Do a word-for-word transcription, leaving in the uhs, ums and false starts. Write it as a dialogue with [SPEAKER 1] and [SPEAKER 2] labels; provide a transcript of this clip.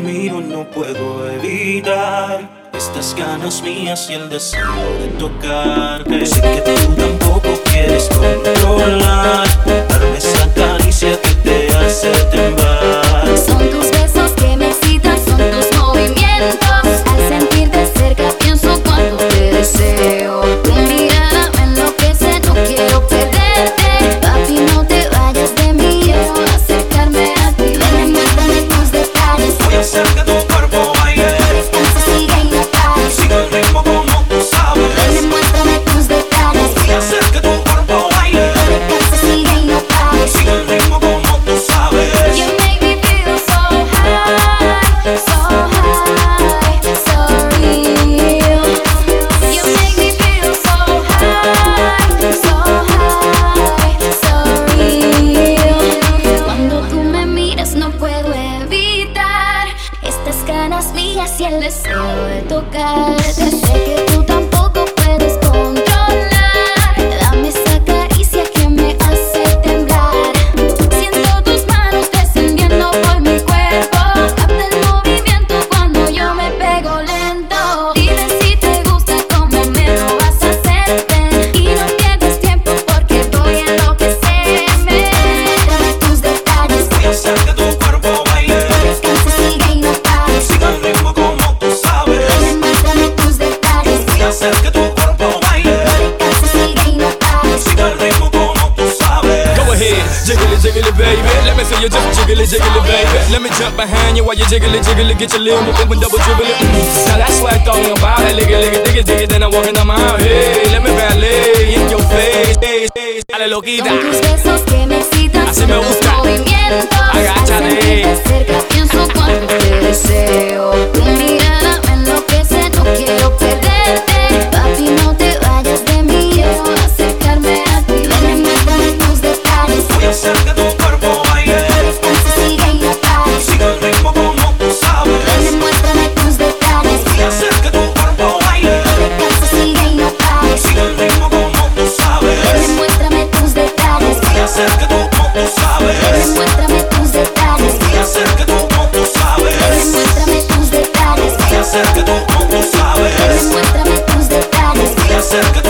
[SPEAKER 1] miro no puedo evitar estas ganas mías y el deseo de tocarte. Sé que tú tampoco quieres controlar, darme esa caricia que te hace temblar.
[SPEAKER 2] Son tus besos que me excitan, son tus movimientos. Al sentirte cerca pienso cuánto te deseo. Tu mirada me enloquece, no quiero perderte. Papi, no te vayas de mí, quiero acercarme a ti. Ven, muéstrame tus detalles.
[SPEAKER 1] Voy a hacer que tu cuerpo baile.
[SPEAKER 2] Descansa, sigue y no pares.
[SPEAKER 1] Sigue el ritmo como tú sabes.
[SPEAKER 2] Ven, muéstrame tus detalles.
[SPEAKER 1] Voy a hacer que tu cuerpo baile.
[SPEAKER 2] Descansa, sigue y no pares.
[SPEAKER 1] Sigue el ritmo como tú sabes.
[SPEAKER 2] You make me feel so high, so high, so real. You make me feel so high, so high, so real. Cuando tú me miras no puedo evitar estas ganas mías y el deseo de tocarte. Sé que tú tampoco puedes controlar, dame esa caricia que me hace temblar. Siento tus manos descendiendo por mi cuerpo, capta el movimiento cuando yo me pego lento. Dime si te gusta cómo me lo vas a hacer, ven, y no pierdas tiempo porque voy a enloquecerme. Dame tus detalles.
[SPEAKER 1] Voy a hacer que tu cuerpo baile.
[SPEAKER 2] Descansa, sigue y no pares.
[SPEAKER 1] Sigue el ritmo como tú sabes.
[SPEAKER 2] Ven, muéstrame tus detalles.
[SPEAKER 1] Voy a hacer que tu cuerpo baile.
[SPEAKER 2] Descansa, sigue y no pares.
[SPEAKER 1] Sigue el ritmo como tú sabes.
[SPEAKER 3] Go ahead, jiggle it, jiggle it, baby. Let me see you just jiggle it, jiggle it, baby. Let me jump behind you while you jiggle it, jiggle it. Get your little move and double dribble it. Mm. Now that's what I'm talking about. Hey, lick it, lick it, dig it, dig it. Then I'm walking on my out. Hey, let me ballet in your face. Hey, hey, dale loquita.
[SPEAKER 2] Son tus besos que me excitan,
[SPEAKER 3] Así
[SPEAKER 2] son
[SPEAKER 3] me
[SPEAKER 2] tus
[SPEAKER 3] gusta.
[SPEAKER 2] movimientos.
[SPEAKER 3] Agáchate.
[SPEAKER 2] Al sentirte cerca pienso cuánto te deseo. Tu mirada me enloquece, no quiero perderte. Papi, no te vayas de mí, quiero acercarme a ti. Ven, muéstrame tus detalles.
[SPEAKER 1] Voy a hacer que tu cuerpo baile.
[SPEAKER 2] Descansa, sigue y no pares.
[SPEAKER 1] Sigue el ritmo como tú sabes.
[SPEAKER 2] Ven, muéstrame tus detalles.
[SPEAKER 1] Voy a hacer que tu cuerpo baile.
[SPEAKER 2] Descansa, sigue y no pares.
[SPEAKER 1] Sigue el ritmo como tú sabes.
[SPEAKER 2] Ven, muéstrame tus detalles.
[SPEAKER 1] Voy a hacer que tú como tú
[SPEAKER 2] Ven,
[SPEAKER 1] sabes.
[SPEAKER 2] muéstrame tus detalles.
[SPEAKER 1] Voy a hacer que tú como tú
[SPEAKER 2] Ven,
[SPEAKER 1] sabes.
[SPEAKER 2] muéstrame tus detalles.
[SPEAKER 1] Voy a hacer que tú como tú
[SPEAKER 2] Ven,
[SPEAKER 1] sabes.
[SPEAKER 2] muéstrame tus detalles.
[SPEAKER 1] Voy a hacer que